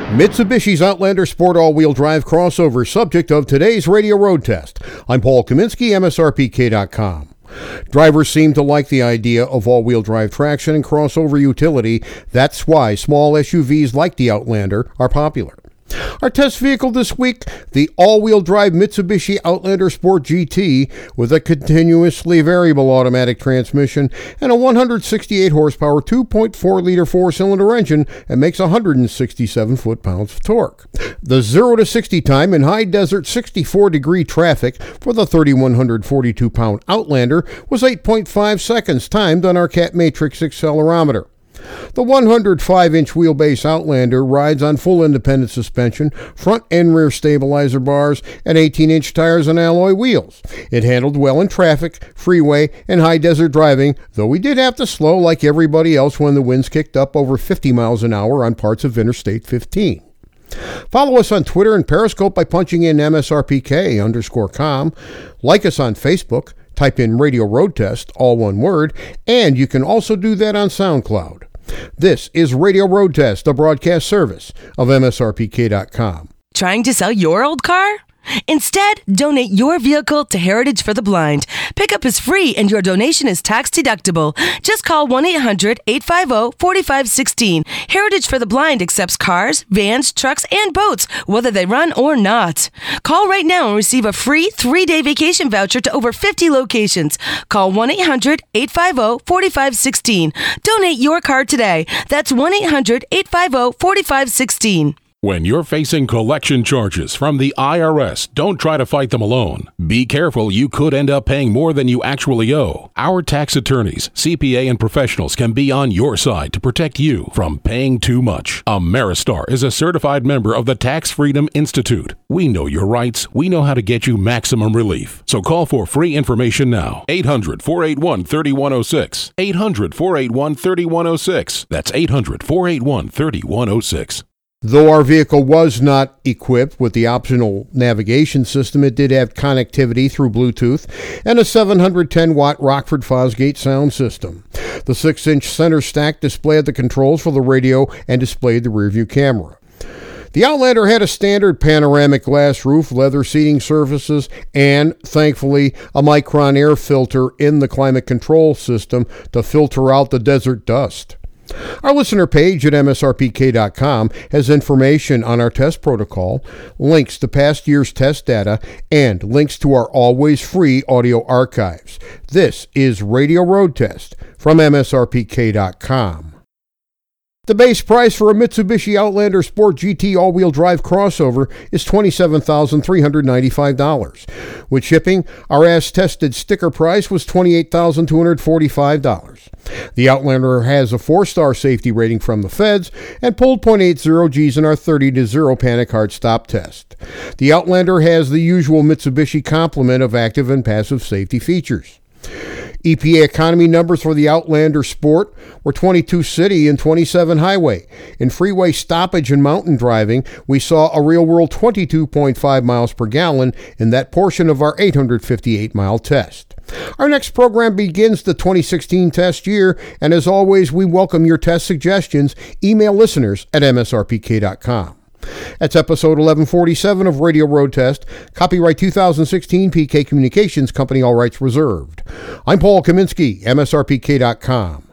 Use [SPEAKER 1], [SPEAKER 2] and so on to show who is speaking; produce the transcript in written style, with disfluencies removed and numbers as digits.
[SPEAKER 1] Mitsubishi's Outlander Sport all-wheel drive crossover, subject of today's radio road test. I'm Paul Kaminsky, MSRPK.com. Drivers seem to like the idea of all-wheel drive traction and crossover utility. That's why small SUVs like the Outlander are popular. Our test vehicle this week, the all-wheel drive Mitsubishi Outlander Sport GT with a continuously variable automatic transmission and a 168 horsepower 2.4-liter four-cylinder engine that makes 167 foot-pounds of torque. The 0 to 60 time in high desert 64-degree traffic for the 3,142-pound Outlander was 8.5 seconds, timed on our Cat Matrix accelerometer. The 105-inch wheelbase Outlander rides on full independent suspension, front and rear stabilizer bars, and 18-inch tires and alloy wheels. It handled well in traffic, freeway, and high desert driving, though we did have to slow like everybody else when the winds kicked up over 50 miles an hour on parts of Interstate 15. Follow us on Twitter and Periscope by punching in MSRPK_com. Like us on Facebook. Type in Radio Road Test, all one word, and you can also do that on SoundCloud. This is Radio Road Test, a broadcast service of MSRPK.com.
[SPEAKER 2] Trying to sell your old car? Instead, donate your vehicle to Heritage for the Blind. Pickup is free and your donation is tax deductible. Just call 1-800-850-4516. Heritage for the Blind accepts cars, vans, trucks, and boats, whether they run or not. Call right now and receive a free 3-day vacation voucher to over 50 locations. Call 1-800-850-4516. Donate your car today. That's 1-800-850-4516.
[SPEAKER 3] When you're facing collection charges from the IRS, don't try to fight them alone. Be careful, you could end up paying more than you actually owe. Our tax attorneys, CPA, and professionals can be on your side to protect you from paying too much. Ameristar is a certified member of the Tax Freedom Institute. We know your rights. We know how to get you maximum relief. So call for free information now. 800-481-3106. 800-481-3106. That's 800-481-3106.
[SPEAKER 1] Though our vehicle was not equipped with the optional navigation system, it did have connectivity through Bluetooth and a 710-watt Rockford Fosgate sound system. The 6-inch center stack displayed the controls for the radio and displayed the rearview camera. The Outlander had a standard panoramic glass roof, leather seating surfaces, and, thankfully, a Micron air filter in the climate control system to filter out the desert dust. Our listener page at MSRPK.com has information on our test protocol, links to past year's test data, and links to our always free audio archives. This is Radio Road Test from MSRPK.com. The base price for a Mitsubishi Outlander Sport GT all-wheel drive crossover is $27,395. With shipping, our as-tested sticker price was $28,245. The Outlander has a 4-star safety rating from the feds and pulled .80 Gs in our 30-0 panic hard stop test. The Outlander has the usual Mitsubishi complement of active and passive safety features. EPA economy numbers for the Outlander Sport were 22 city and 27 highway. In freeway stoppage and mountain driving, we saw a real-world 22.5 miles per gallon in that portion of our 858-mile test. Our next program begins the 2016 test year, and as always, we welcome your test suggestions. Email listeners at MSRPK.com. That's episode 1147 of Radio Road Test. Copyright 2016, PK Communications Company, all rights reserved. I'm Paul Kaminsky, MSRPK.com.